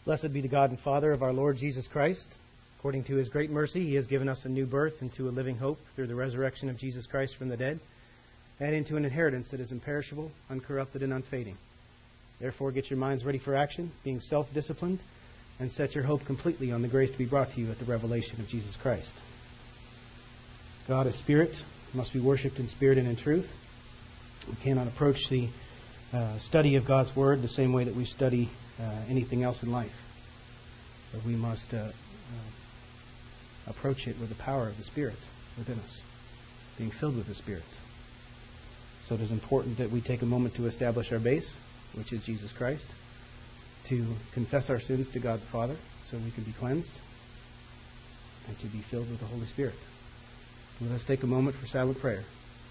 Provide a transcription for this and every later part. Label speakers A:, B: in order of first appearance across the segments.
A: Blessed be the God and Father of our Lord Jesus Christ. According to His great mercy, He has given us a new birth into a living hope through the resurrection of Jesus Christ from the dead, and into an inheritance that is imperishable, uncorrupted, and unfading. Therefore, get your minds ready for action, being self-disciplined, and set your hope completely on the grace to be brought to you at the revelation of Jesus Christ. God is Spirit, must be worshipped in spirit and in truth. We cannot approach the study of God's Word the same way that we study anything else in life. But we must approach it with the power of the Spirit within us, being filled with the Spirit. So it is important that we take a moment to establish our base, which is Jesus Christ, to confess our sins to God the Father so we can be cleansed, and to be filled with the Holy Spirit. Let us take a moment for silent prayer.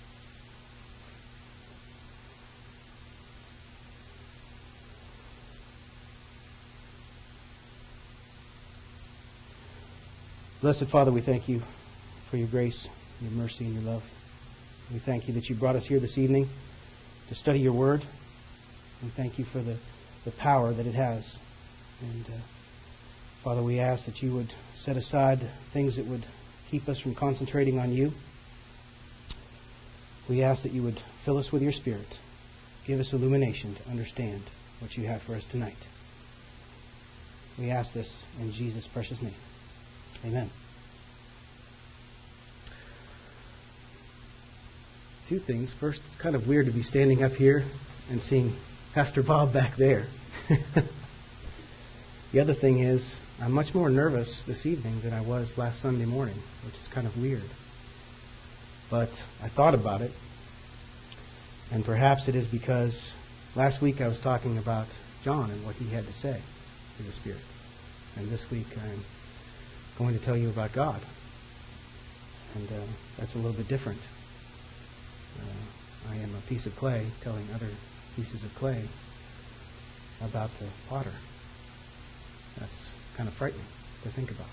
A: Blessed Father, we thank you for your grace, your mercy, and your love. We thank you that you brought us here this evening to study your word. We thank you for the power that it has. And Father, we ask that you would set aside things that would keep us from concentrating on you. We ask that you would fill us with your Spirit. Give us illumination to understand what you have for us tonight. We ask this in Jesus' precious name. Amen. Two things. First, it's kind of weird to be standing up here and seeing Pastor Bob back there. The other thing is, I'm much more nervous this evening than I was last Sunday morning, which is kind of weird. But I thought about it, and perhaps it is because last week I was talking about John and what he had to say to the Spirit. And this week I'm going to tell you about God. And that's a little bit different. I am a piece of clay telling other pieces of clay about the potter. That's kind of frightening to think about.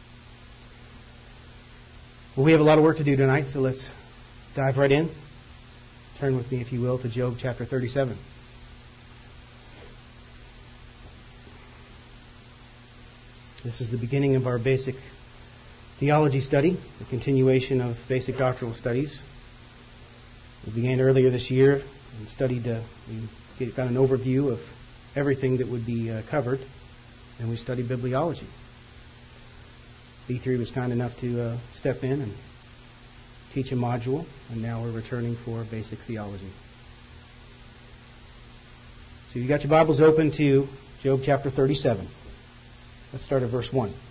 A: Well, we have a lot of work to do tonight, so let's dive right in. Turn with me, if you will, to Job chapter 37. This is the beginning of our basic theology study, the continuation of basic doctrinal studies. We began earlier this year and studied, we got an overview of everything that would be covered, and we studied bibliology. B3 was kind enough to step in and teach a module, and now we're returning for basic theology. So you got your Bibles open to Job chapter 37. Let's start at verse 1.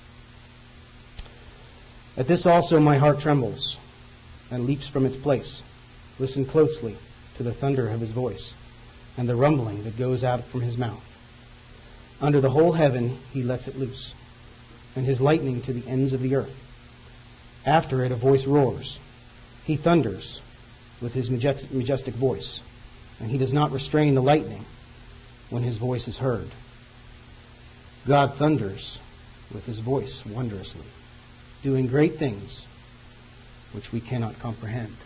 A: At this also my heart trembles and leaps from its place. Listen closely to the thunder of his voice and the rumbling that goes out from his mouth. Under the whole heaven he lets it loose, and his lightning to the ends of the earth. After it a voice roars. He thunders with his majestic voice, and he does not restrain the lightning when his voice is heard. God thunders with his voice wondrously, doing great things which we cannot comprehend.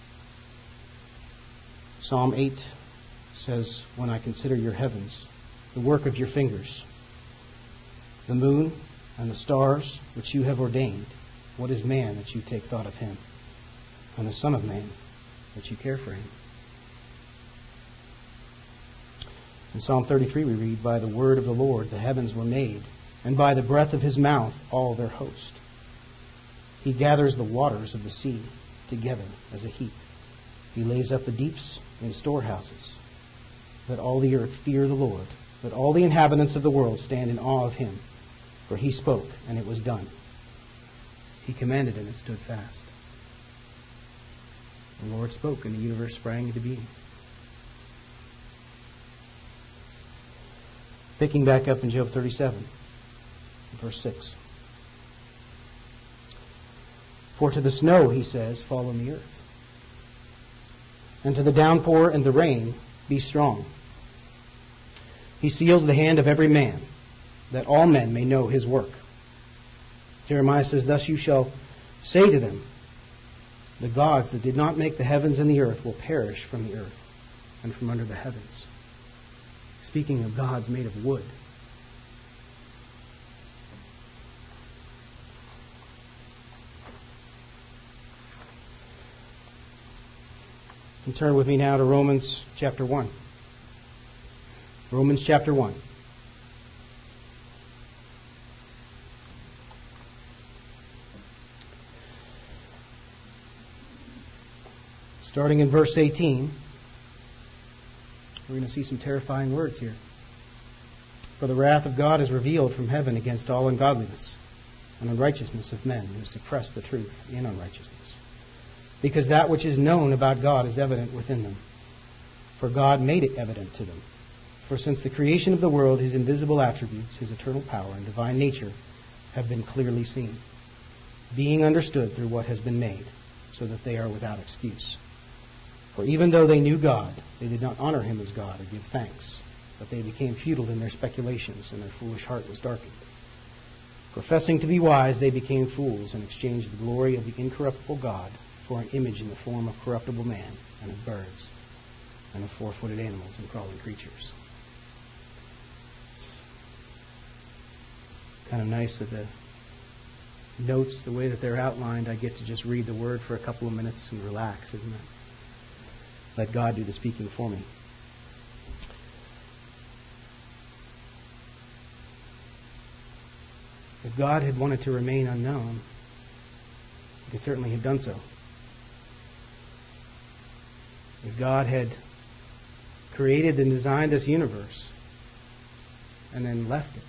A: Psalm 8 says, when I consider your heavens, the work of your fingers, the moon and the stars which you have ordained, what is man that you take thought of him, and the Son of Man that you care for him? In Psalm 33 we read, by the word of the Lord the heavens were made, and by the breath of his mouth all their host. He gathers the waters of the sea together as a heap. He lays up the deeps in storehouses. Let all the earth fear the Lord. Let all the inhabitants of the world stand in awe of him. For he spoke, and it was done. He commanded, and it stood fast. The Lord spoke, and the universe sprang into being. Picking back up in Job 37, verse 6. For to the snow, he says, fall on the earth, and to the downpour and the rain, be strong. He seals the hand of every man, that all men may know his work. Jeremiah says, thus you shall say to them, the gods that did not make the heavens and the earth will perish from the earth and from under the heavens. Speaking of gods made of wood. And turn with me now to Romans chapter 1. Romans chapter 1. Starting in verse 18, we're going to see some terrifying words here. For the wrath of God is revealed from heaven against all ungodliness and unrighteousness of men who suppress the truth in unrighteousness. Because that which is known about God is evident within them. For God made it evident to them. For since the creation of the world, His invisible attributes, His eternal power and divine nature have been clearly seen, being understood through what has been made, so that they are without excuse. For even though they knew God, they did not honor Him as God or give thanks, but they became futile in their speculations, and their foolish heart was darkened. Professing to be wise, they became fools and exchanged the glory of the incorruptible God for an image in the form of corruptible man and of birds and of four-footed animals and crawling creatures. It's kind of nice that the notes, the way that they're outlined, I get to just read the word for a couple of minutes and relax, isn't it? Let God do the speaking for me. If God had wanted to remain unknown, He could certainly have done so. If God had created and designed this universe and then left it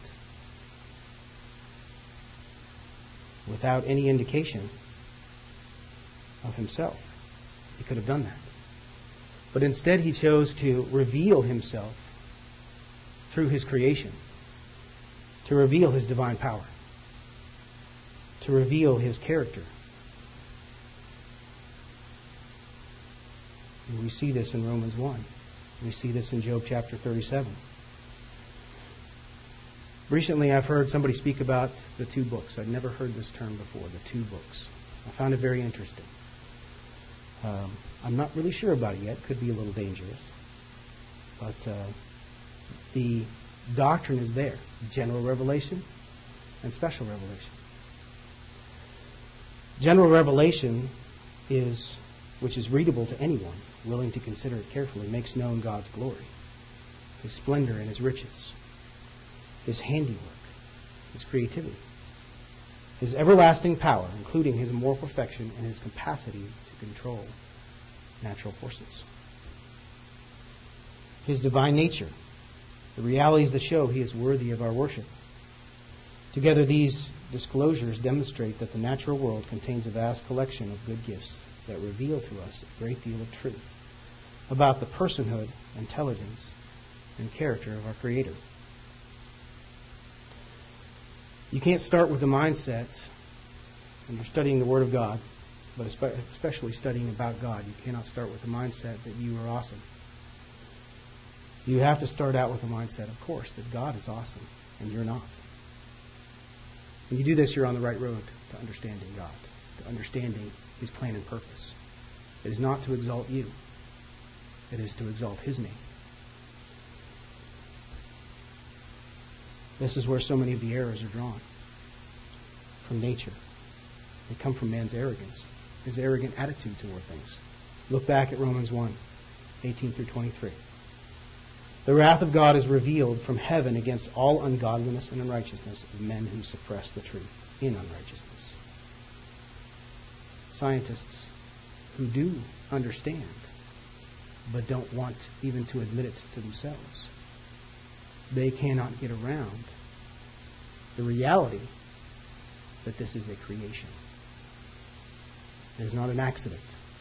A: without any indication of Himself, He could have done that. But instead He chose to reveal Himself through His creation, to reveal His divine power, to reveal His character. And we see this in Romans 1. We see this in Job chapter 37. Recently I've heard somebody speak about the two books. I'd never heard this term before, the two books. I found it very interesting. I'm not really sure about it yet. Could be a little dangerous. But the doctrine is there. General revelation and special revelation. General revelation is, which is readable to anyone willing to consider it carefully, makes known God's glory, His splendor and His riches, His handiwork, His creativity, His everlasting power, including His moral perfection and His capacity to control natural forces. His divine nature, the realities that show He is worthy of our worship. Together, these disclosures demonstrate that the natural world contains a vast collection of good gifts that reveal to us a great deal of truth about the personhood, intelligence, and character of our Creator. You can't start with the mindset when you're studying the Word of God, but especially studying about God. You cannot start with the mindset that you are awesome. You have to start out with the mindset, of course, that God is awesome and you're not. When you do this, you're on the right road to understanding God, to understanding His plan and purpose. It is not to exalt you. It is to exalt His name. This is where so many of the errors are drawn. From nature. They come from man's arrogance. His arrogant attitude toward things. Look back at Romans 1, 18 through 23. The wrath of God is revealed from heaven against all ungodliness and unrighteousness of men who suppress the truth in unrighteousness. Scientists who do understand, but don't want even to admit it to themselves. They cannot get around the reality that this is a creation. It is not an accident.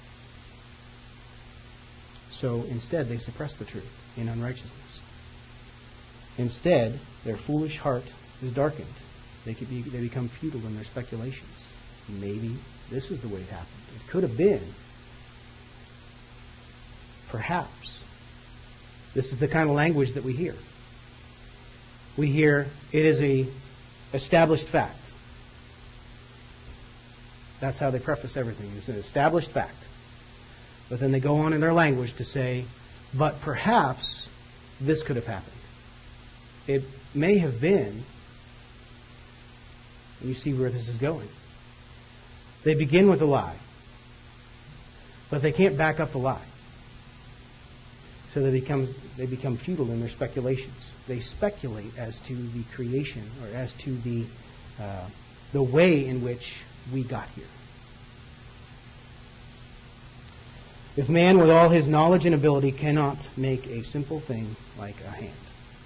A: So instead, they suppress the truth in unrighteousness. Instead, their foolish heart is darkened. They become futile in their speculations. Maybe this is the way it happened. It could have been. Perhaps. This is the kind of language that we hear. We hear it is a established fact. That's how they preface everything. It's an established fact. But then they go on in their language to say, but perhaps this could have happened. It may have been. And you see where this is going. They begin with a lie. But they can't back up the lie. So they become futile in their speculations. They speculate as to the creation or as to the way in which we got here. If man with all his knowledge and ability cannot make a simple thing like a hand,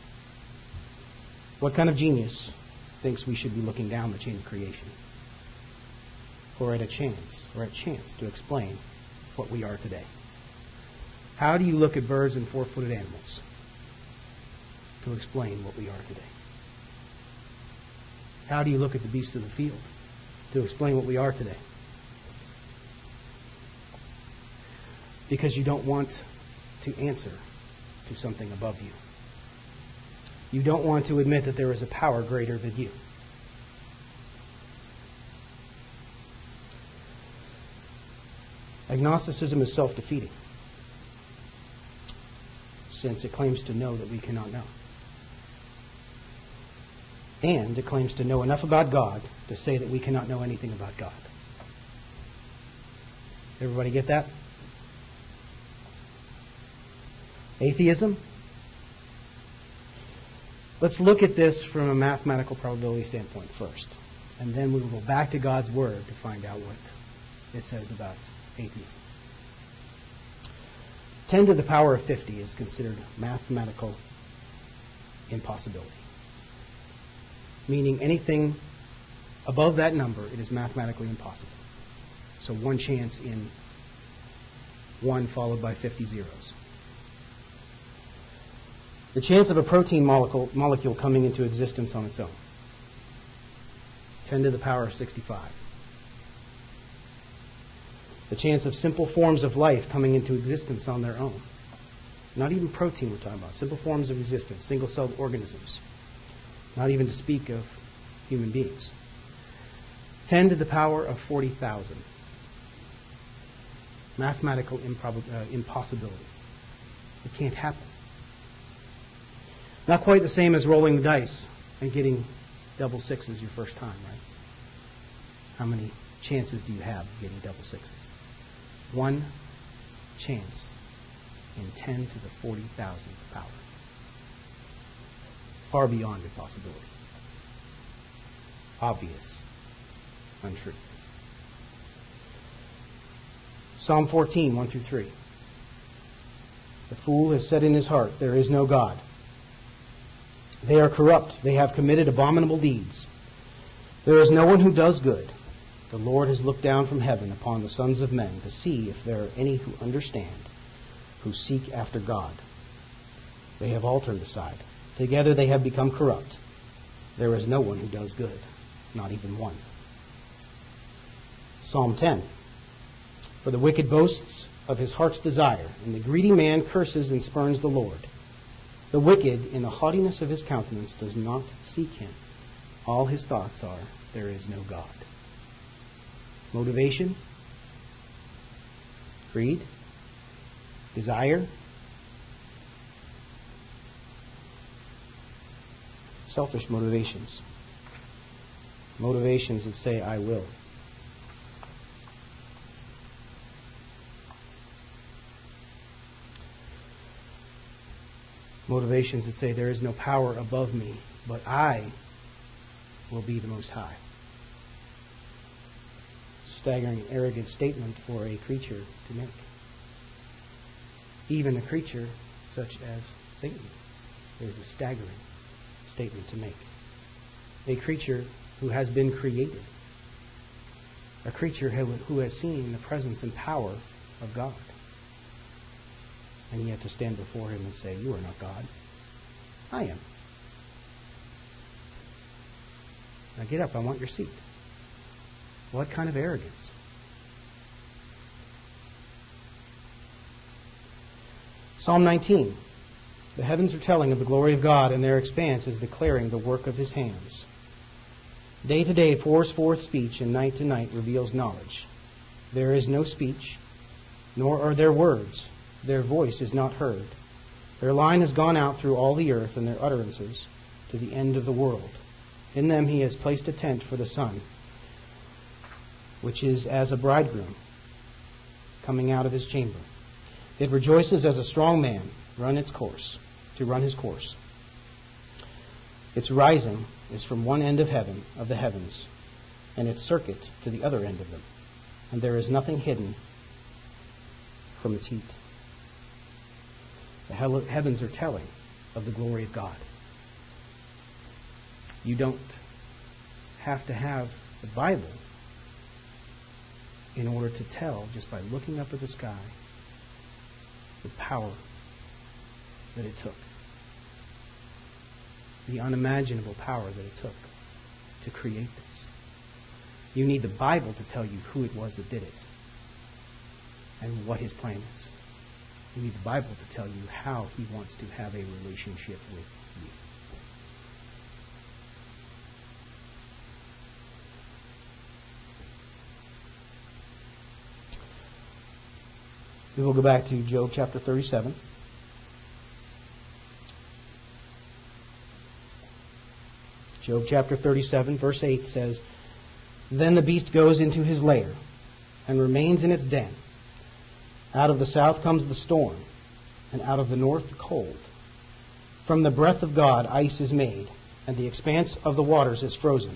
A: what kind of genius thinks we should be looking down the chain of creation or at a chance to explain what we are today? How do you look at birds and four-footed animals to explain what we are today? How do you look at the beasts of the field to explain what we are today? Because you don't want to answer to something above you. You don't want to admit that there is a power greater than you. Agnosticism is self-defeating, since it claims to know that we cannot know. And it claims to know enough about God to say that we cannot know anything about God. Everybody get that? Atheism? Let's look at this from a mathematical probability standpoint first. And then we will go back to God's Word to find out what it says about atheism. 10 to the power of 50 is considered mathematical impossibility. Meaning anything above that number, it is mathematically impossible. So one chance in 1 followed by 50 zeros. The chance of a protein molecule coming into existence on its own. 10 to the power of 65. The chance of simple forms of life coming into existence on their own. Not even protein we're talking about. Simple forms of existence. Single-celled organisms. Not even to speak of human beings. 10 to the power of 40,000. Mathematical impossibility. It can't happen. Not quite the same as rolling the dice and getting double sixes your first time, right? How many chances do you have of getting double sixes? One chance in 10 to the 40,000th power. Far beyond impossibility. Obvious untruth. Psalm 14, 1 through 3. The fool has said in his heart, there is no God. They are corrupt. They have committed abominable deeds. There is no one who does good. The Lord has looked down from heaven upon the sons of men to see if there are any who understand, who seek after God. They have all turned aside. Together they have become corrupt. There is no one who does good, not even one. Psalm 10. For the wicked boasts of his heart's desire, and the greedy man curses and spurns the Lord. The wicked, in the haughtiness of his countenance, does not seek him. All his thoughts are, there is no God. Motivation, greed, desire, selfish motivations. Motivations that say, I will. Motivations that say, there is no power above me, but I will be the Most High. Staggering, arrogant statement for a creature to make. Even a creature such as Satan. It is a staggering statement to make. A creature who has been created. A creature who has seen the presence and power of God. And yet to stand before him and say, you are not God. I am. Now get up, I want your seat. What kind of arrogance? Psalm 19. The heavens are telling of the glory of God, and their expanse is declaring the work of his hands. Day to day pours forth speech, and night to night reveals knowledge. There is no speech, nor are there words. Their voice is not heard. Their line has gone out through all the earth, and their utterances to the end of the world. In them he has placed a tent for the sun, which is as a bridegroom coming out of his chamber. It rejoices as a strong man run its course, to run his course. Its rising is from one end of the heavens, and its circuit to the other end of them, and there is nothing hidden from its heat. The heavens are telling of the glory of God. You don't have to have the Bible in order to tell, just by looking up at the sky, the power that it took. The unimaginable power that it took to create this. You need the Bible to tell you who it was that did it and what his plan is. You need the Bible to tell you how he wants to have a relationship with you. We will go back to Job chapter 37. Job chapter 37, verse 8 says, "Then the beast goes into his lair and remains in its den. Out of the south comes the storm, and out of the north the cold. From the breath of God ice is made, and the expanse of the waters is frozen.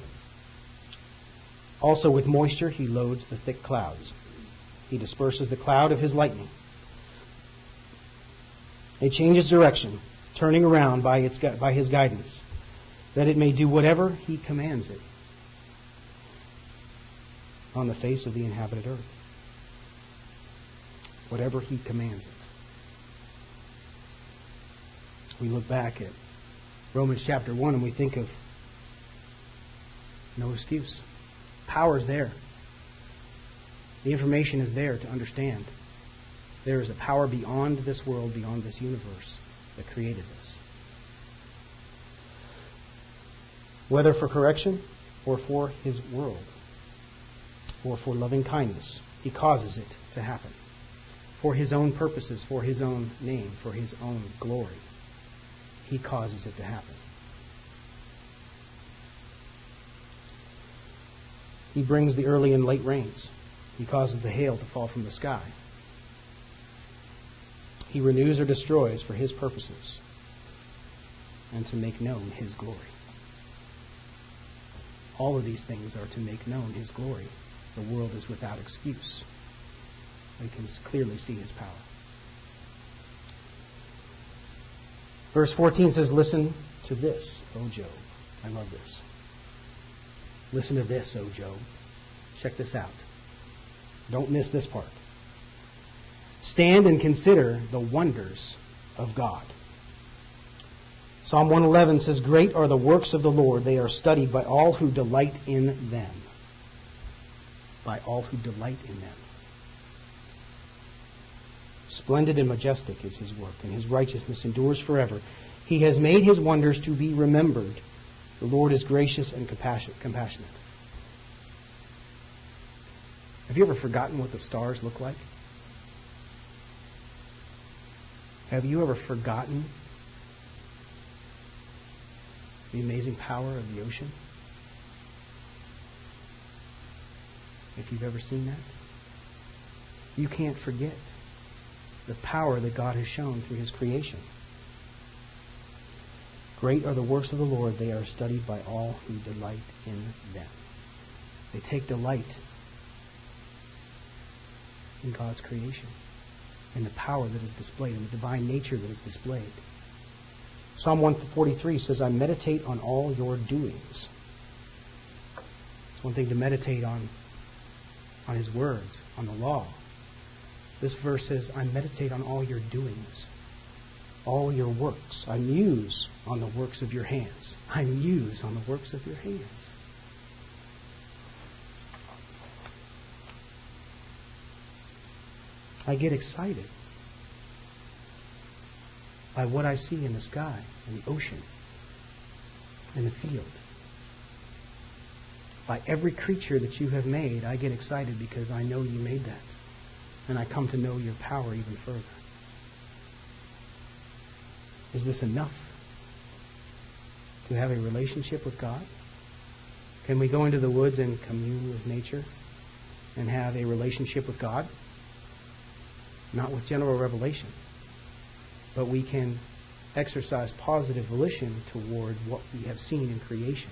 A: Also with moisture he loads the thick clouds. He disperses the cloud of his lightning. It changes direction, turning around by his guidance, that it may do whatever he commands it on the face of the inhabited earth." Whatever he commands it. We look back at Romans chapter 1 and we think of no excuse. Power is there. The information is there to understand. There is a power beyond this world, beyond this universe, that created this. Whether for correction or for his world, or for loving kindness, he causes it to happen. For his own purposes, for his own name, for his own glory, he causes it to happen. He brings the early and late rains. He causes the hail to fall from the sky. He renews or destroys for his purposes and to make known his glory. All of these things are to make known his glory. The world is without excuse. They can clearly see his power. Verse 14 says, "Listen to this, O Job." I love this. Listen to this, O Job. Check this out. Don't miss this part. "Stand and consider the wonders of God." Psalm 111 says, "Great are the works of the Lord. They are studied by all who delight in them." By all who delight in them. Splendid and majestic is his work, and his righteousness endures forever. He has made his wonders to be remembered. The Lord is gracious and compassionate. Have you ever forgotten what the stars look like? Have you ever forgotten the amazing power of the ocean? If you've ever seen that, you can't forget the power that God has shown through his creation. Great are the works of the Lord. They are studied by all who delight in them. They take delight in God's creation, in the power that is displayed, in the divine nature that is displayed. Psalm 143 says, "I meditate on all your doings." It's one thing to meditate on his words, on the law. This verse says, "I meditate on all your doings, all your works. I muse on the works of your hands." I muse on the works of your hands. I get excited by what I see in the sky, in the ocean, in the field. By every creature that you have made, I get excited because I know you made that. And I come to know your power even further. Is this enough to have a relationship with God? Can we go into the woods and commune with nature and have a relationship with God? Not with general revelation, but we can exercise positive volition toward what we have seen in creation.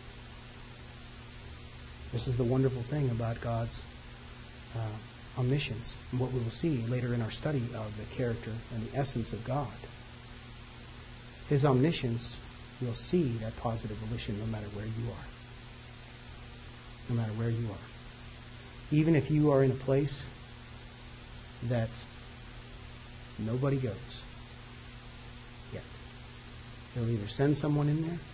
A: This is the wonderful thing about God's omniscience, and what we will see later in our study of the character and the essence of God. His omniscience will see that positive volition no matter where you are. No matter where you are. Even if you are in a place that nobody goes yet, He'll either send someone in there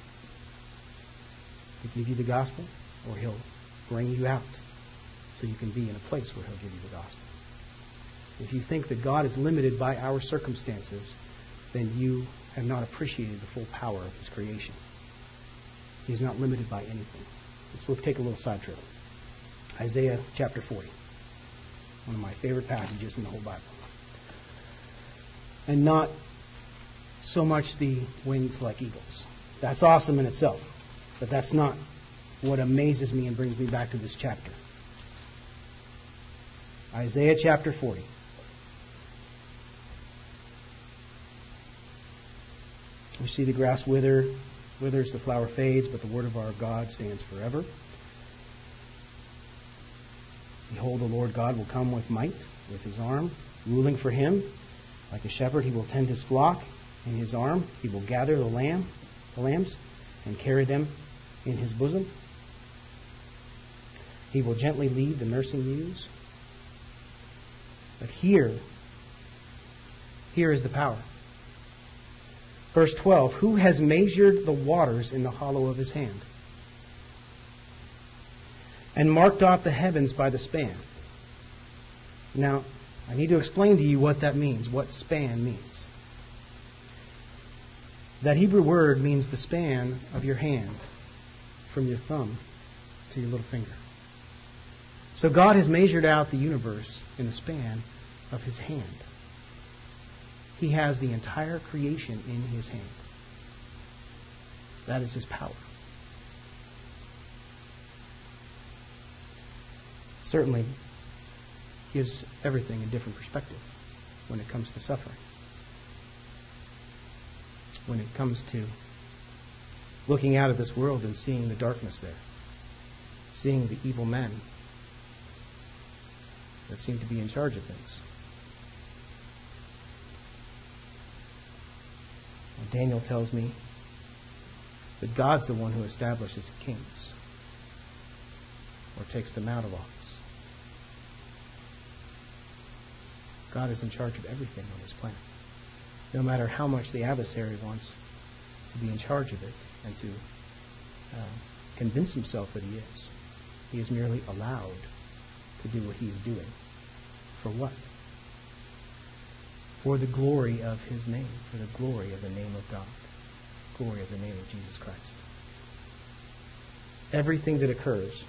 A: to give you the gospel, or He'll bring you out so you can be in a place where He'll give you the gospel. If you think that God is limited by our circumstances, then you have not appreciated the full power of His creation. He is not limited by anything. Let's take a little side trip. Isaiah chapter 40. One of my favorite passages in the whole Bible. And not so much the wings like eagles. That's awesome in itself. But that's not what amazes me and brings me back to this chapter. Isaiah chapter 40. We see the grass withers, the flower fades, but the word of our God stands forever. Behold, the Lord God will come with might, with His arm, ruling for Him. Like a shepherd, He will tend His flock. In His arm, He will gather the lambs, and carry them in His bosom. He will gently lead the nursing ewes. But here is the power. Verse 12, who has measured the waters in the hollow of His hand, and marked out the heavens by the span? Now, I need to explain to you what that means, what span means. That Hebrew word means the span of your hand, from your thumb to your little finger. So God has measured out the universe in the span of His hand. He has the entire creation in His hand. That is His power. Certainly gives everything a different perspective when it comes to suffering. When it comes to looking out at this world and seeing the darkness there. Seeing the evil men that seem to be in charge of things. And Daniel tells me that God's the one who establishes kings or takes them out of office. God is in charge of everything on this planet. No matter how much the adversary wants to be in charge of it and to convince himself that he is merely allowed to do what he is doing. For what? For the glory of His name, for the glory of the name of God, glory of the name of Jesus Christ. Everything that occurs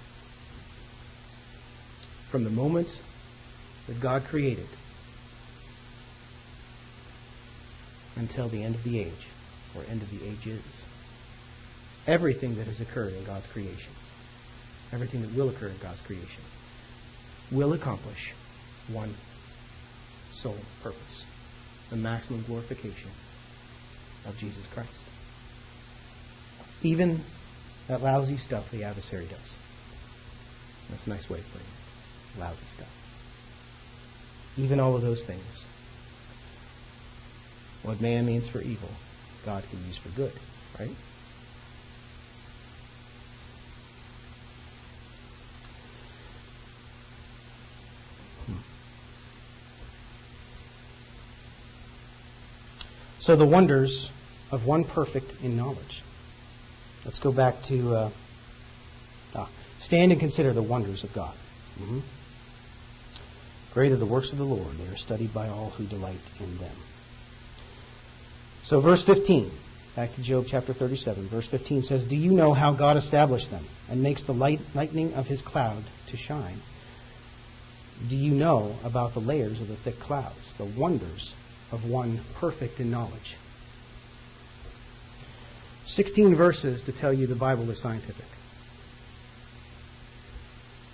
A: from the moment that God created until the end of the age, or end of the ages, everything that has occurred in God's creation, everything that will occur in God's creation, will accomplish one sole purpose: the maximum glorification of Jesus Christ. Even that lousy stuff the adversary does. That's a nice way of putting it. Lousy stuff. Even all of those things. What man means for evil, God can use for good, right? So the wonders of one perfect in knowledge. Let's go back to stand and consider the wonders of God. Great are the works of the Lord. They are studied by all who delight in them. So verse 15, back to Job chapter 37. Verse 15 says, do you know how God established them and makes the lightning of His cloud to shine? Do you know about the layers of the thick clouds, the wonders of one perfect in knowledge? 16 verses to tell you the Bible is scientific.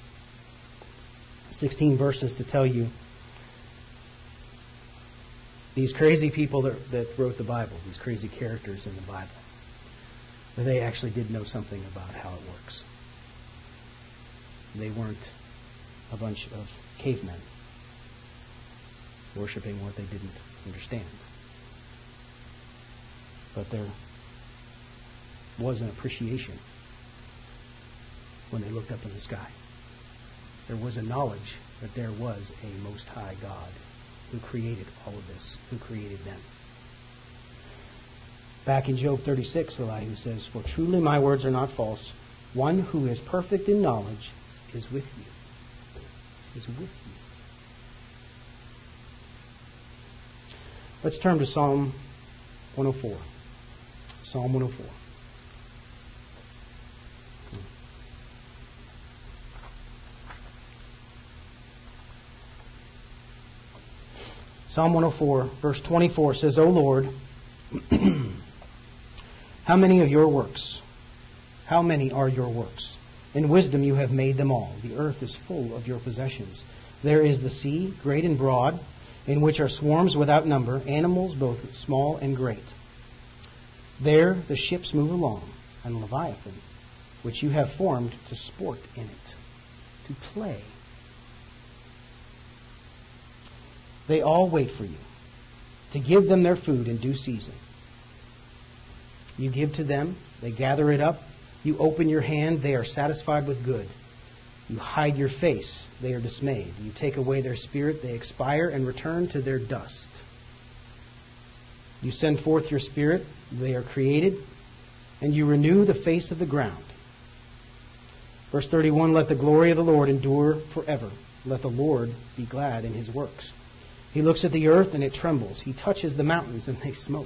A: 16 verses to tell you These crazy people that wrote the Bible, these crazy characters in the Bible, they actually did know something about how it works. They weren't a bunch of cavemen worshiping what they didn't understand. But there was an appreciation when they looked up in the sky. There was a knowledge that there was a Most High God who created all of this, who created them. Back in Job 36, Elihu says, "For truly my words are not false. One who is perfect in knowledge is with you." Is with you. Let's turn to Psalm 104. Psalm 104. Psalm 104, verse 24 says, "O Lord, how many are your works? How many are your works? In wisdom you have made them all. The earth is full of your possessions. There is the sea, great and broad, in which are swarms without number, animals both small and great. There the ships move along, and Leviathan, which you have formed to sport in it, to play. They all wait for you, to give them their food in due season. You give to them, they gather it up. You open your hand, they are satisfied with good. You hide your face, they are dismayed. You take away their spirit, they expire and return to their dust. You send forth your spirit, they are created, and you renew the face of the ground." Verse 31, "Let the glory of the Lord endure forever. Let the Lord be glad in his works. He looks at the earth and it trembles. He touches the mountains and they smoke.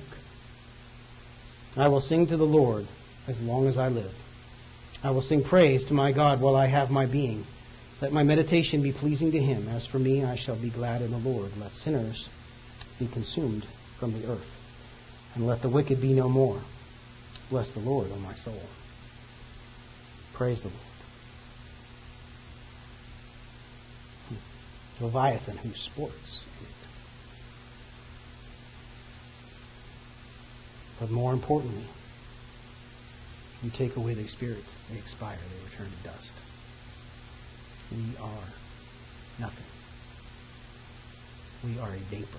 A: I will sing to the Lord as long as I live. I will sing praise to my God while I have my being. Let my meditation be pleasing to him. As for me, I shall be glad in the Lord. Let sinners be consumed from the earth, and let the wicked be no more. Bless the Lord, O my soul." Praise the Lord. Leviathan who sports in it. But more importantly, you take away their spirits, they expire, they return to dust. We are nothing. We are a vapor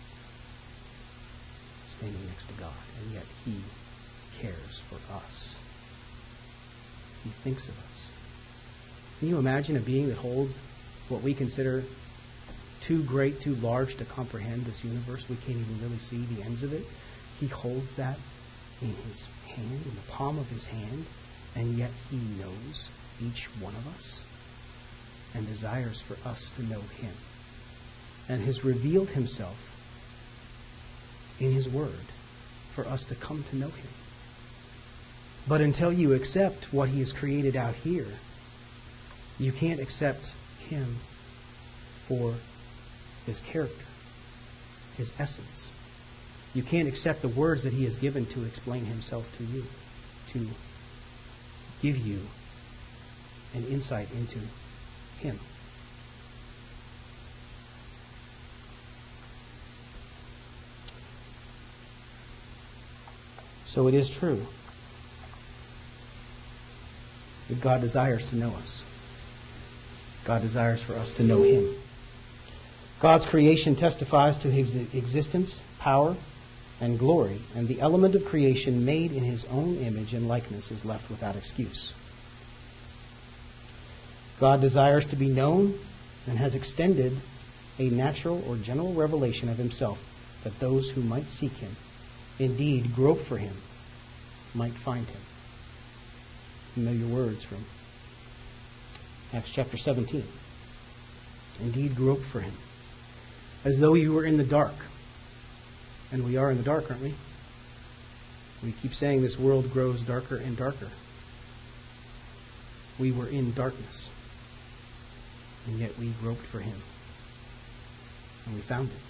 A: standing next to God, and yet he cares for us. He thinks of us. Can you imagine a being that holds what we consider too great, too large to comprehend, this universe? We can't even really see the ends of it. He holds that in his hand, in the palm of his hand, and yet he knows each one of us and desires for us to know him, and has revealed himself in his word for us to come to know him. But until you accept what he has created out here, you can't accept him for his character, his essence. You can't accept the words that he has given to explain himself to you, to give you an insight into him. So it is true that God desires to know us. God desires for us to know him. God's creation testifies to his existence, power, and glory, and the element of creation made in his own image and likeness is left without excuse. God desires to be known and has extended a natural or general revelation of himself, that those who might seek him, indeed grope for him, might find him. Familiar words from Acts chapter 17. Indeed grope for him. As though you were in the dark. And we are in the dark, aren't we? We keep saying this world grows darker and darker. We were in darkness. And yet we groped for him. And we found him.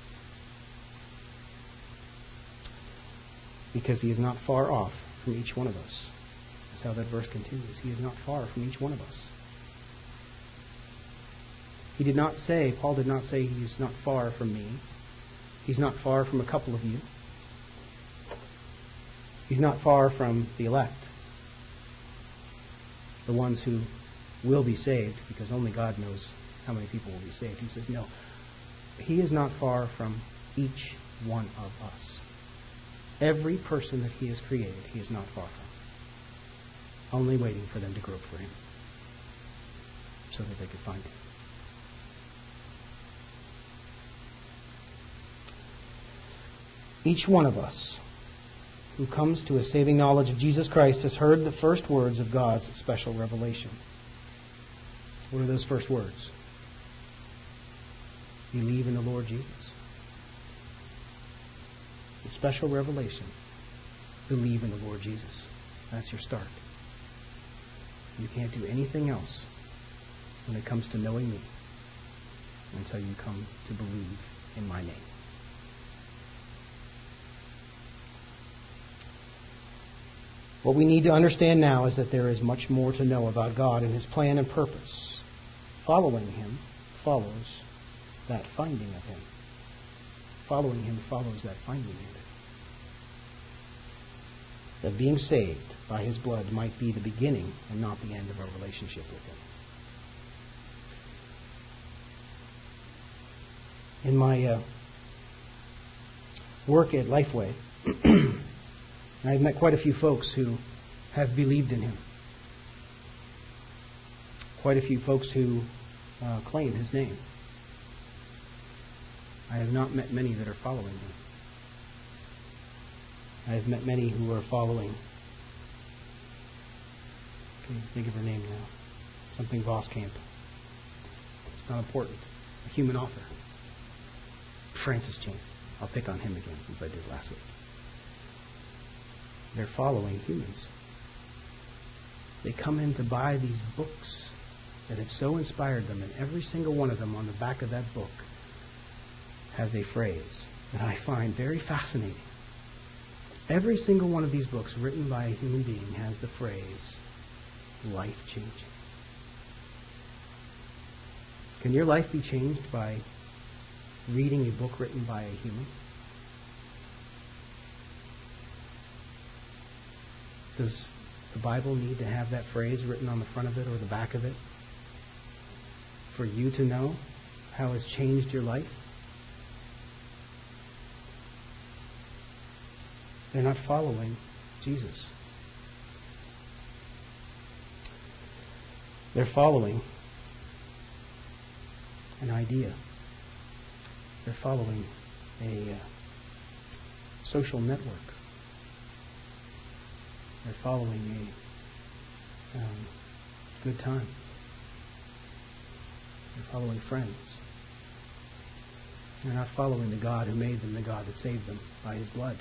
A: Because he is not far off from each one of us. That's how that verse continues. He is not far from each one of us. He did not say, Paul did not say, he is not far from me. He's not far from a couple of you. He's not far from the elect, the ones who will be saved, because only God knows how many people will be saved. He says, no, He is not far from each one of us. Every person that He has created, He is not far from. Only waiting for them to grope for Him so that they could find Him. Each one of us who comes to a saving knowledge of Jesus Christ has heard the first words of God's special revelation. What are those first words? Believe in the Lord Jesus. The special revelation. Believe in the Lord Jesus. That's your start. You can't do anything else when it comes to knowing me until you come to believe in my name. What we need to understand now is that there is much more to know about God and His plan and purpose. Following Him follows that finding of Him. Following Him follows that finding of Him. That being saved by His blood might be the beginning and not the end of our relationship with Him. In my work at Lifeway, I've met quite a few folks who have believed in Him. Quite a few folks who claim His name. I have not met many that are following Him. I have met many who are following. Can't think of her name now. Something Voskamp. It's not important. A human author. Francis Chan. I'll pick on him again since I did last week. They're following humans. They come in to buy these books that have so inspired them, and every single one of them on the back of that book has a phrase that I find very fascinating. Every single one of these books written by a human being has the phrase, life-changing. Can your life be changed by reading a book written by a human? Does the Bible need to have that phrase written on the front of it or the back of it for you to know how it's changed your life? They're not following Jesus. They're following an idea. They're following a social network. They're following a good time. They're following friends. They're not following the God who made them, the God that saved them by His blood.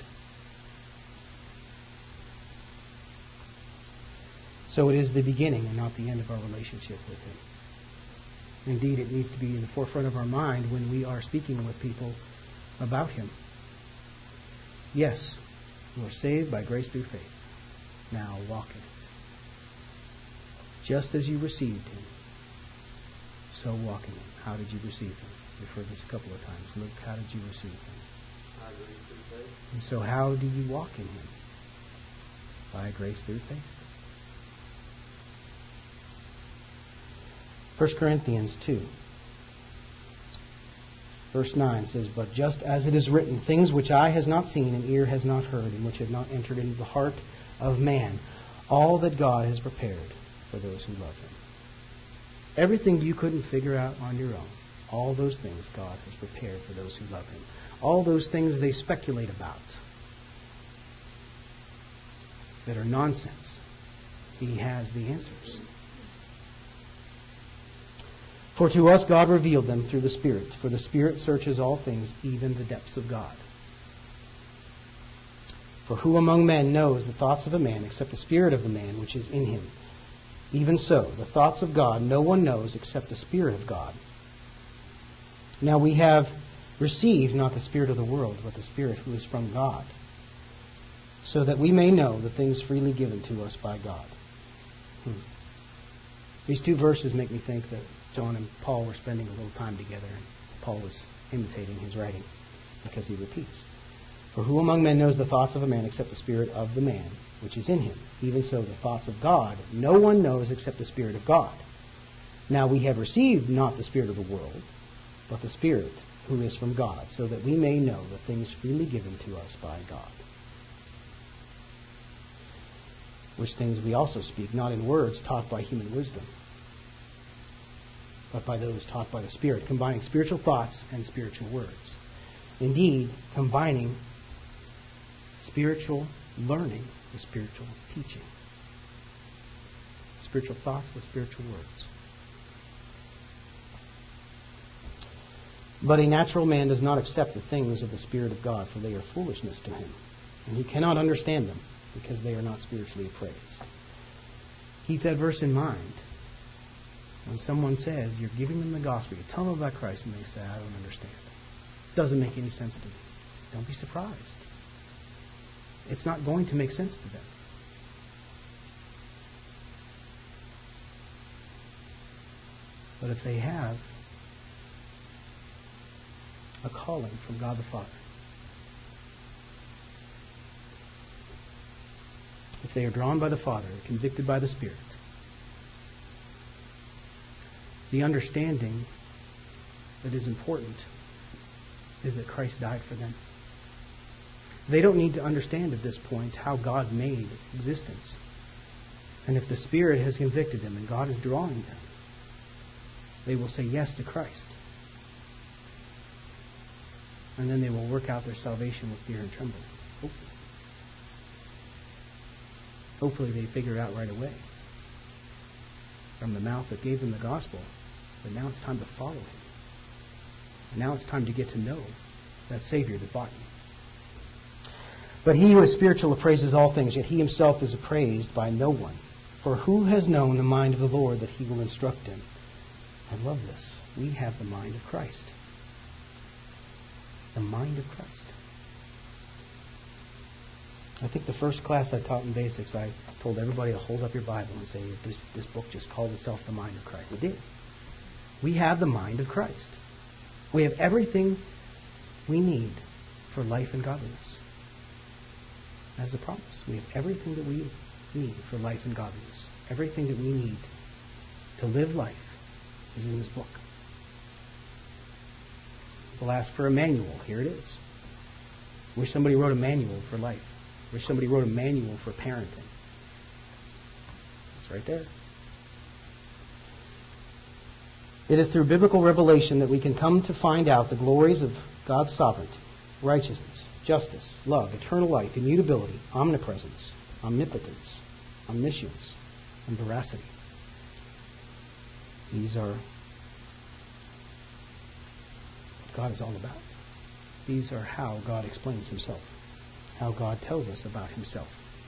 A: So it is the beginning and not the end of our relationship with Him. Indeed, it needs to be in the forefront of our mind when we are speaking with people about Him. Yes, you are saved by grace through faith. Now walk in it. Just as you received Him, so walk in Him. How did you receive Him? We've heard this a couple of times. Luke, how did you receive Him? And so how do you walk in Him? By grace through faith. 1 Corinthians 2. Verse 9 says, But just as it is written, things which eye has not seen and ear has not heard, and which have not entered into the heart of man, all that God has prepared for those who love Him. Everything you couldn't figure out on your own, all those things God has prepared for those who love Him. All those things they speculate about that are nonsense, He has the answers. For to us God revealed them through the Spirit. For the Spirit searches all things, even the depths of God. For who among men knows the thoughts of a man except the spirit of the man which is in him? Even so, the thoughts of God no one knows except the Spirit of God. Now we have received not the spirit of the world, but the Spirit who is from God, so that we may know the things freely given to us by God. These two verses make me think that John and Paul were spending a little time together, and Paul was imitating his writing. because he repeats. For who among men knows the thoughts of a man except the spirit of the man which is in him? Even so the thoughts of God no one knows except the Spirit of God. Now we have received not the spirit of the world, but the Spirit who is from God, so that we may know the things freely given to us by God. Which things we also speak, not in words taught by human wisdom, but by those taught by the Spirit, combining spiritual thoughts and spiritual words. Indeed, combining spiritual learning with spiritual teaching. Spiritual thoughts with spiritual words. But a natural man does not accept the things of the Spirit of God, for they are foolishness to him, and he cannot understand them, because they are not spiritually appraised. Keep that verse in mind. When someone says, you're giving them the gospel, you tell them about Christ, and they say, I don't understand. It doesn't make any sense to me. Don't be surprised. It's not going to make sense to them. But if they have a calling from God the Father, if they are drawn by the Father, convicted by the Spirit, the understanding that is important is that Christ died for them. They don't need to understand at this point how God made existence. And if the Spirit has convicted them and God is drawing them, they will say yes to Christ. And then they will work out their salvation with fear and trembling. Hopefully. Hopefully they figure it out right away from the mouth that gave them the gospel. But now it's time to follow Him. And now it's time to get to know that Savior that bought you. But he who is spiritual appraises all things, yet he himself is appraised by no one. For who has known the mind of the Lord that he will instruct him? I love this. We have the mind of Christ. The mind of Christ. I think the first class I taught in basics, I told everybody to hold up your Bible and say, this book just called itself the mind of Christ. It did. We have the mind of Christ. We have everything we need for life and godliness. That's the promise. We have everything that we need for life and godliness. Everything that we need to live life is in this book. We'll ask for a manual. Here it is. Wish somebody wrote a manual for life. Wish somebody wrote a manual for parenting. It's right there. It is through biblical revelation that we can come to find out the glories of God's sovereignty, righteousness, justice, love, eternal life, immutability, omnipresence, omnipotence, omniscience, and veracity. These are what God is all about. These are how God explains Himself, how God tells us about Himself.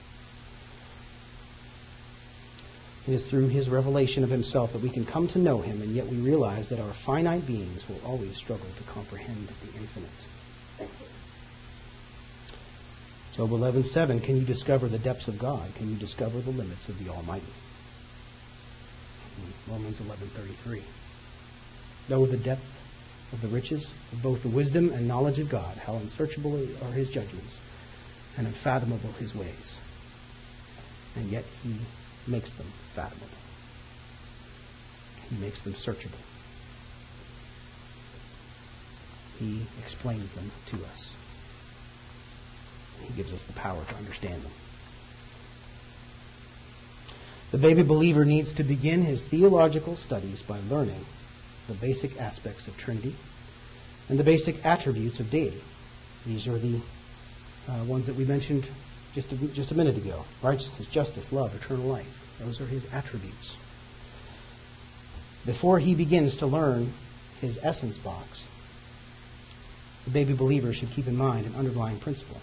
A: It is through His revelation of Himself that we can come to know Him, and yet we realize that our finite beings will always struggle to comprehend the infinite. Job 11:7, can you discover the depths of God? Can you discover the limits of the Almighty? Romans 11:33. Know the depth of the riches of both the wisdom and knowledge of God, how unsearchable are His judgments and unfathomable His ways. And yet He makes them fathomable. He makes them searchable. He explains them to us. He gives us the power to understand them. The baby believer needs to begin his theological studies by learning the basic aspects of Trinity and the basic attributes of deity. These are the ones that we mentioned just a minute ago. Righteousness, justice, love, eternal life. Those are His attributes. Before he begins to learn his essence box, the baby believer should keep in mind an underlying principle.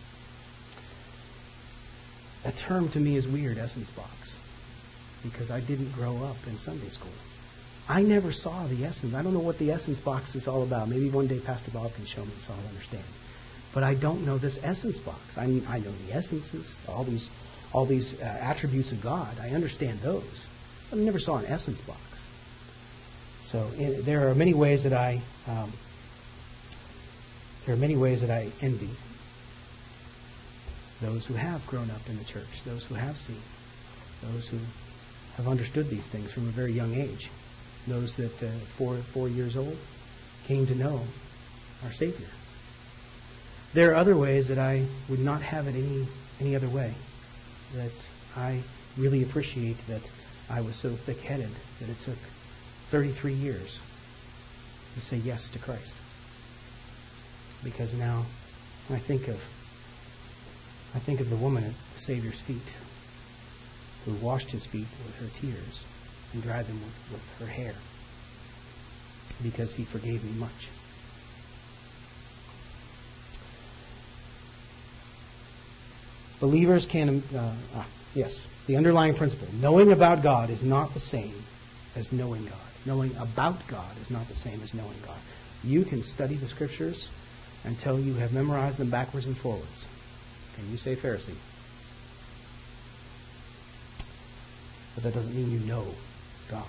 A: A term to me is weird, essence box, because I didn't grow up in Sunday school. I never saw the essence. I don't know what the essence box is all about. Maybe one day Pastor Bob can show me so I'll understand. But I don't know this essence box. I know the essences, all these attributes of God. I understand those. But I never saw an essence box. So there are many ways that I There are many ways that I envy those who have grown up in the church, those who have seen, those who have understood these things from a very young age, those that 4 years old came to know our Savior. There are other ways that I would not have it any other way, that I really appreciate that I was so thick-headed that it took 33 years to say yes to Christ. Because now I think of the woman at the Savior's feet who washed his feet with her tears and dried them with her hair because he forgave me much. Believers can... the underlying principle. Knowing about God is not the same as knowing God. Knowing about God is not the same as knowing God. You can study the Scriptures until you have memorized them backwards and forwards. Can you say Pharisee? But that doesn't mean you know God.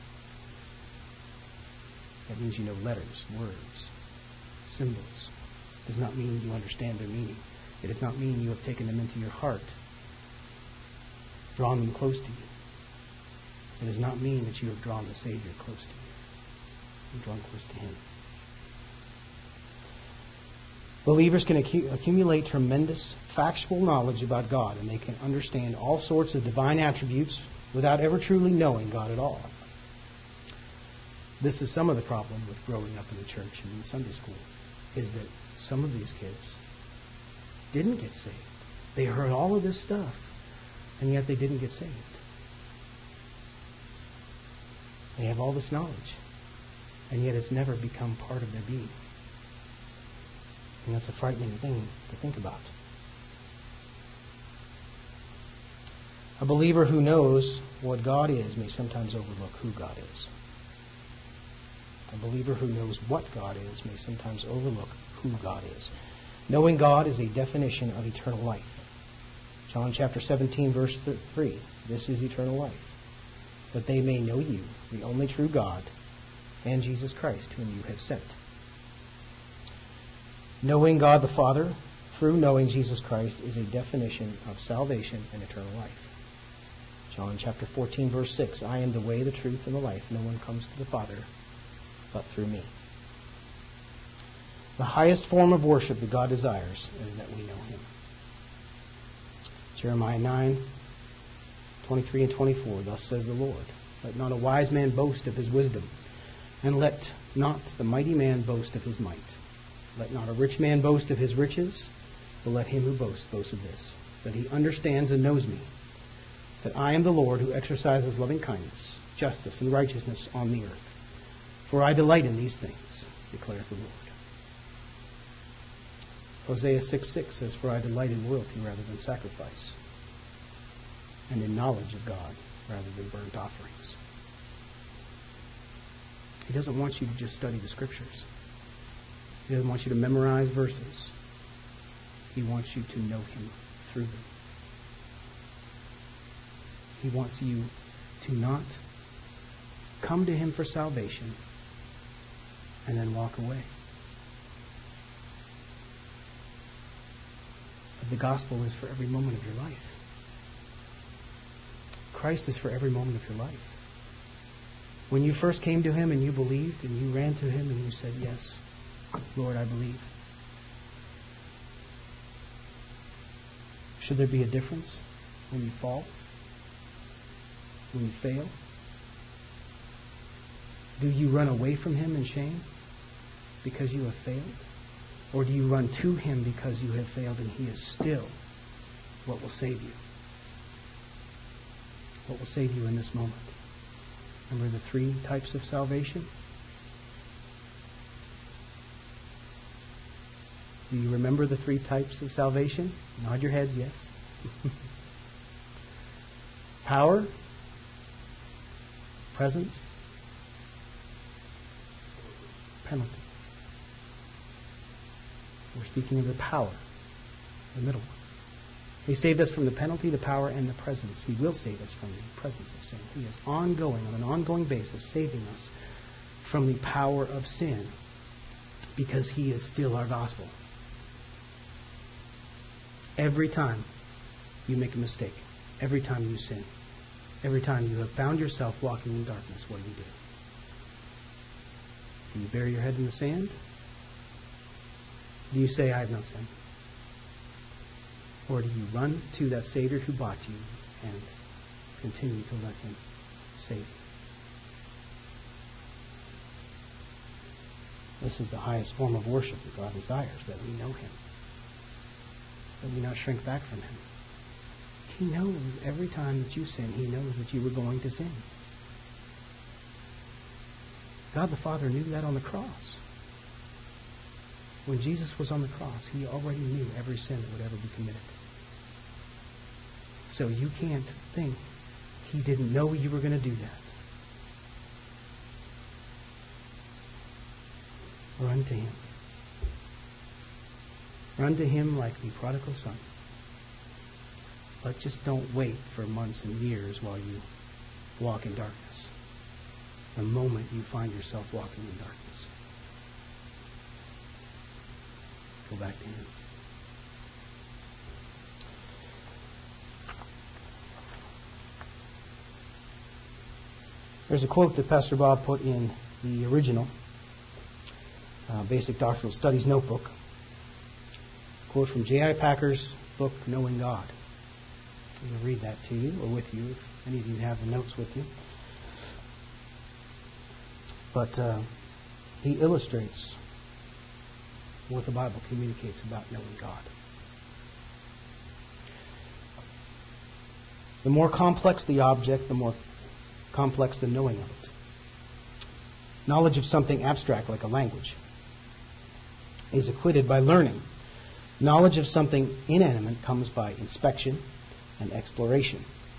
A: That means you know letters, words, symbols. It does not mean you understand their meaning. It does not mean you have taken them into your heart, drawn them close to you. It does not mean that you have drawn the Savior close to you and drawn close to Him. Believers can accumulate tremendous factual knowledge about God, and they can understand all sorts of divine attributes without ever truly knowing God at all. This is some of the problem with growing up in the church and in Sunday school, is that some of these kids didn't get saved. They heard all of this stuff, and yet they didn't get saved. They have all this knowledge, and yet it's never become part of their being. And that's a frightening thing to think about. A believer who knows what God is may sometimes overlook who God is. A believer who knows what God is may sometimes overlook who God is. Knowing God is a definition of eternal life. John chapter 17, verse 3. This is eternal life, that they may know you, the only true God, and Jesus Christ, whom you have sent. Knowing God the Father through knowing Jesus Christ is a definition of salvation and eternal life. John chapter 14, verse 6. I am the way, the truth, and the life. No one comes to the Father but through me. The highest form of worship that God desires is that we know Him. Jeremiah 9, 23 and 24. Thus says the Lord, let not a wise man boast of his wisdom, and let not the mighty man boast of his might. Let not a rich man boast of his riches, but let him who boasts boast of this, that he understands and knows me, that I am the Lord who exercises loving kindness, justice, and righteousness on the earth. For I delight in these things, declares the Lord. Hosea 6:6 says, for I delight in loyalty rather than sacrifice, and in knowledge of God rather than burnt offerings. He doesn't want you to just study the Scriptures. He doesn't want you to memorize verses. He wants you to know Him through them. He wants you to not come to Him for salvation and then walk away. But the gospel is for every moment of your life. Christ is for every moment of your life. When you first came to Him and you believed and you ran to Him and you said, yes, Lord, I believe. Should there be a difference when you fall? When you fail? Do you run away from Him in shame because you have failed? Or do you run to Him because you have failed and He is still what will save you? What will save you in this moment? Remember the 3 types of salvation? Do you remember the 3 types of salvation? Nod your heads, yes. Power, presence, penalty. We're speaking of the power, the middle one. He saved us from the penalty, the power, and the presence. He will save us from the presence of sin. He is ongoing, on an ongoing basis, saving us from the power of sin. because He is still our gospel. Every time you make a mistake, every time you sin, every time you have found yourself walking in darkness, what do? Do you bury your head in the sand? Do you say, I have no sin? Or do you run to that Savior who bought you and continue to let Him save you? This is the highest form of worship that God desires, that we know Him, that we not shrink back from Him. He knows every time that you sin, He knows that you were going to sin. God the Father knew that on the cross. When Jesus was on the cross, He already knew every sin that would ever be committed. So you can't think He didn't know you were going to do that. Run to Him. Run to Him like the prodigal son. But just don't wait for months and years while you walk in darkness. The moment you find yourself walking in darkness, go back to Him. There's a quote that Pastor Bob put in the original Basic Doctrinal Studies notebook. A quote from J.I. Packer's book, Knowing God. I'm going to read that to you, or with you, if any of you have the notes with you. But he illustrates what the Bible communicates about knowing God. The more complex the object, the more complex the knowing of it. Knowledge of something abstract, like a language, is acquired by learning. Knowledge of something inanimate comes by inspection and exploration.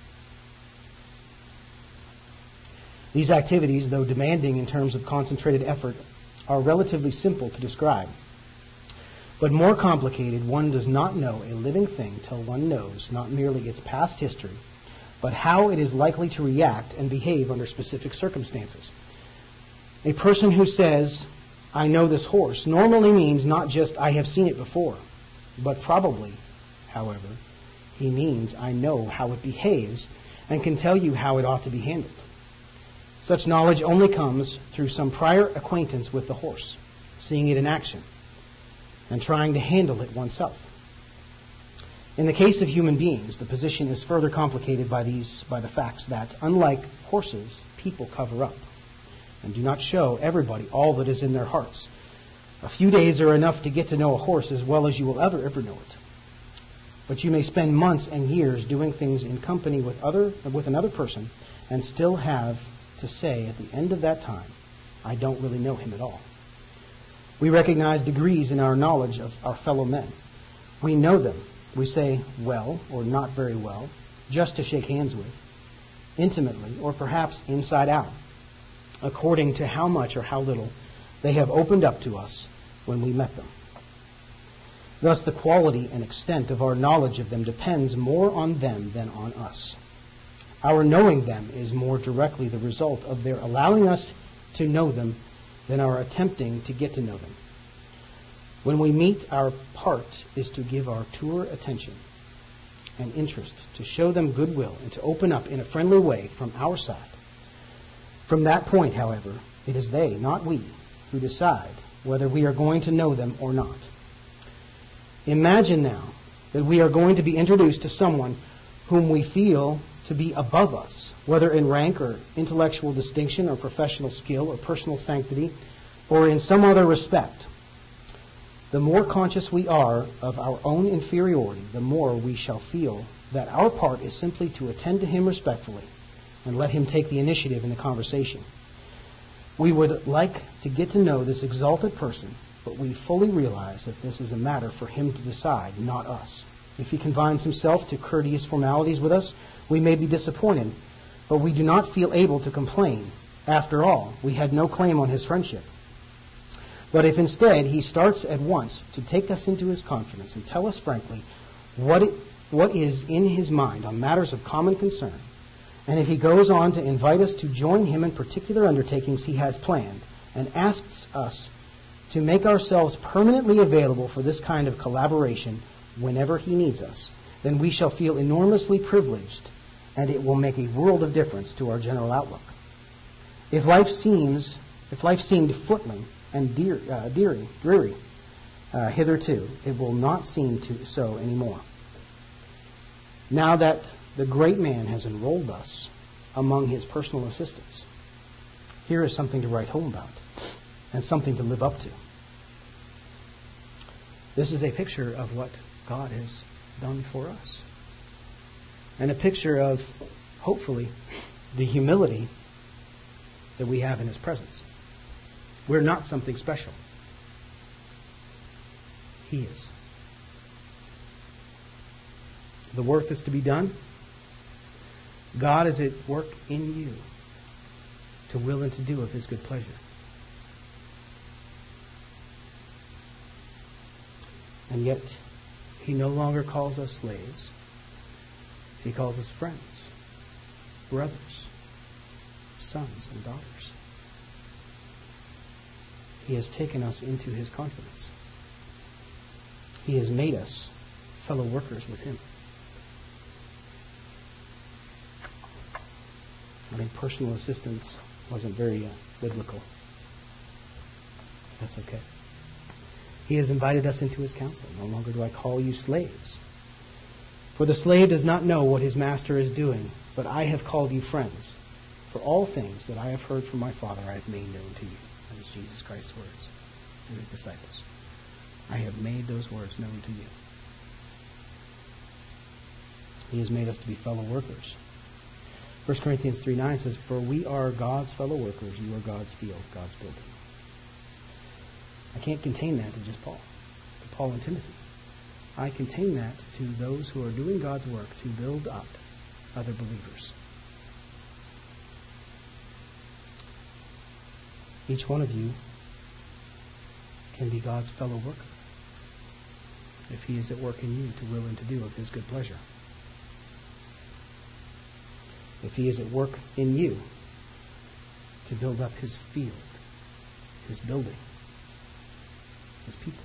A: These activities, though demanding in terms of concentrated effort, are relatively simple to describe. But more complicated, one does not know a living thing till one knows not merely its past history, but how it is likely to react and behave under specific circumstances. A person who says, I know this horse, normally means not just I have seen it before, but probably, however, he means I know how it behaves and can tell you how it ought to be handled. Such knowledge only comes through some prior acquaintance with the horse, seeing it in action, and trying to handle it oneself. In the case of human beings, the position is further complicated by the facts that, unlike horses, people cover up and do not show everybody all that is in their hearts. A few days are enough to get to know a horse as well as you will ever know it. But you may spend months and years doing things in company with another person and still have to say at the end of that time, I don't really know him at all. We recognize degrees in our knowledge of our fellow men. We know them. We say well or not very well, just to shake hands with, intimately or perhaps inside out, according to how much or how little they have opened up to us when we met them. Thus, the quality and extent of our knowledge of them depends more on them than on us. Our knowing them is more directly the result of their allowing us to know them than our attempting to get to know them. When we meet, our part is to give our tour attention and interest, to show them goodwill, and to open up in a friendly way from our side. From that point, however, it is they, not we, who decide whether we are going to know them or not. Imagine now that we are going to be introduced to someone whom we feel to be above us, whether in rank or intellectual distinction or professional skill or personal sanctity or in some other respect. The more conscious we are of our own inferiority, the more we shall feel that our part is simply to attend to him respectfully and let him take the initiative in the conversation. We would like to get to know this exalted person, but we fully realize that this is a matter for him to decide, not us. If he confines himself to courteous formalities with us, we may be disappointed, but we do not feel able to complain. After all, we had no claim on his friendship. But if instead he starts at once to take us into his confidence and tell us frankly what is in his mind on matters of common concern, and if he goes on to invite us to join him in particular undertakings he has planned, and asks us to make ourselves permanently available for this kind of collaboration whenever He needs us, then we shall feel enormously privileged, and it will make a world of difference to our general outlook. If life seemed footling and dreary hitherto, it will not seem so anymore. Now that the great man has enrolled us among His personal assistants, here is something to write home about and something to live up to. This is a picture of what God has done for us, and a picture of, hopefully, the humility that we have in His presence. We're not something special. He is. The work that's to be done, God is at work in you to will and to do of His good pleasure. And yet, He no longer calls us slaves. He calls us friends, brothers, sons and daughters. He has taken us into His confidence. He has made us fellow workers with Him. I mean, personal assistance wasn't very biblical. That's okay. He has invited us into His counsel. No longer do I call you slaves. For the slave does not know what his master is doing, but I have called you friends. For all things that I have heard from my Father I have made known to you. That is Jesus Christ's words to His disciples. I have made those words known to you. He has made us to be fellow workers. 1 Corinthians 3:9 says, For we are God's fellow workers, you are God's field, God's building. I can't contain that to just Paul, to Paul and Timothy. I contain that to those who are doing God's work to build up other believers. Each one of you can be God's fellow worker if He is at work in you to will and to do of His good pleasure. If He is at work in you to build up His field, His building, His people.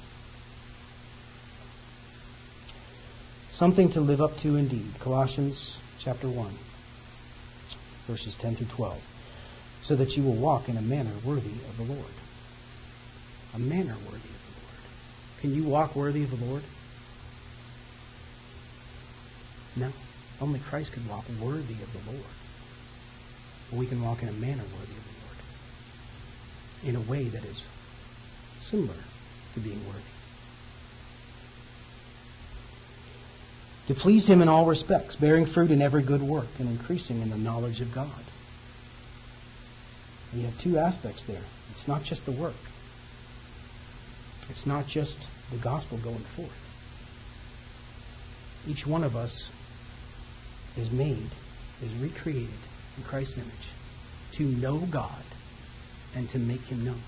A: Something to live up to indeed. Colossians chapter 1, verses 10 through 12. So that you will walk in a manner worthy of the Lord. A manner worthy of the Lord. Can you walk worthy of the Lord? No. Only Christ can walk worthy of the Lord. But we can walk in a manner worthy of the Lord. In a way that is similar to being worthy. To please Him in all respects, bearing fruit in every good work, and increasing in the knowledge of God. And you have two aspects there. It's not just the work. It's not just the gospel going forth. Each one of us is recreated in Christ's image to know God and to make Him known.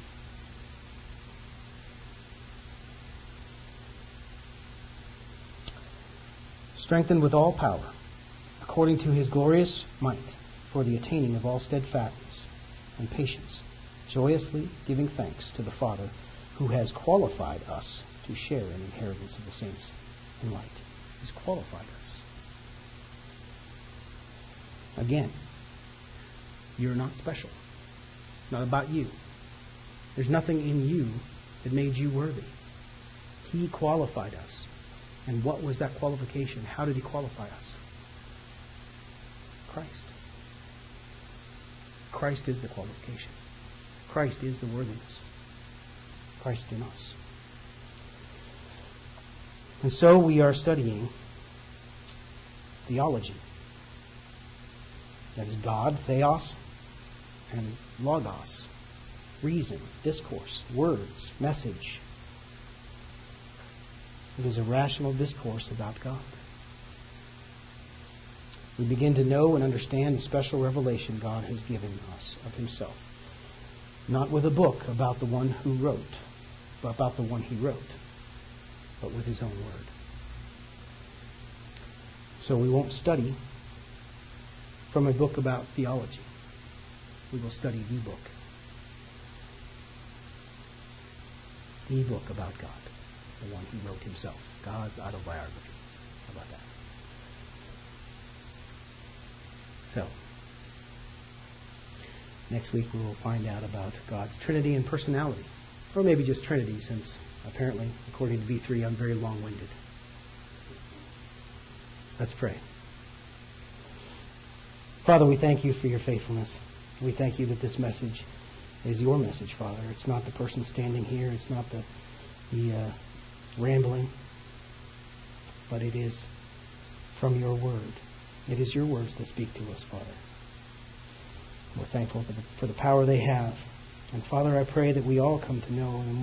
A: Strengthened with all power, according to His glorious might, for the attaining of all steadfastness and patience, joyously giving thanks to the Father, who has qualified us to share in the inheritance of the saints in light. He's qualified us. Again, you're not special. It's not about you. There's nothing in you that made you worthy. He qualified us. And what was that qualification? How did He qualify us? Christ. Christ is the qualification. Christ is the worthiness. Christ in us. And so we are studying theology. That is God, theos, and logos. Reason, discourse, words, message. It is a rational discourse about God. We begin to know and understand the special revelation God has given us of Himself. Not with a book about the one who wrote, but about the one He wrote, but with His own word. So we won't study from a book about theology. We will study the book. the book about God, the one He wrote Himself, God's autobiography. How about that? So, next week we will find out about God's Trinity and personality. Or maybe just Trinity, since apparently, according to V3, I'm very long-winded. Let's pray. Father, we thank You for Your faithfulness. We thank You that this message is Your message, Father. It's not the person standing here. It's not the rambling. But it is from Your Word. It is Your words that speak to us, Father. We're thankful for the power they have. And Father, I pray that we all come to know in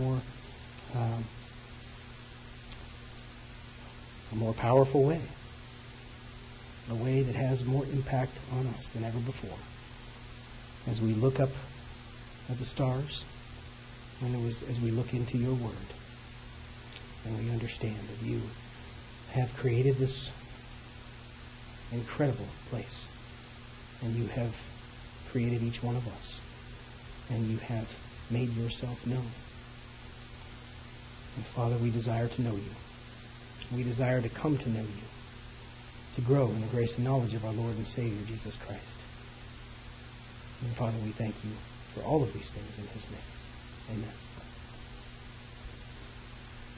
A: a more powerful way. A way that has more impact on us than ever before. As we look up at the stars, and as we look into Your Word, and we understand that You have created this incredible place, and You have created each one of us, and You have made Yourself known. And Father, we desire to know You. We desire to come to know You, to grow in the grace and knowledge of our Lord and Savior, Jesus Christ. And Father, we thank You for all of these things in His name. Amen.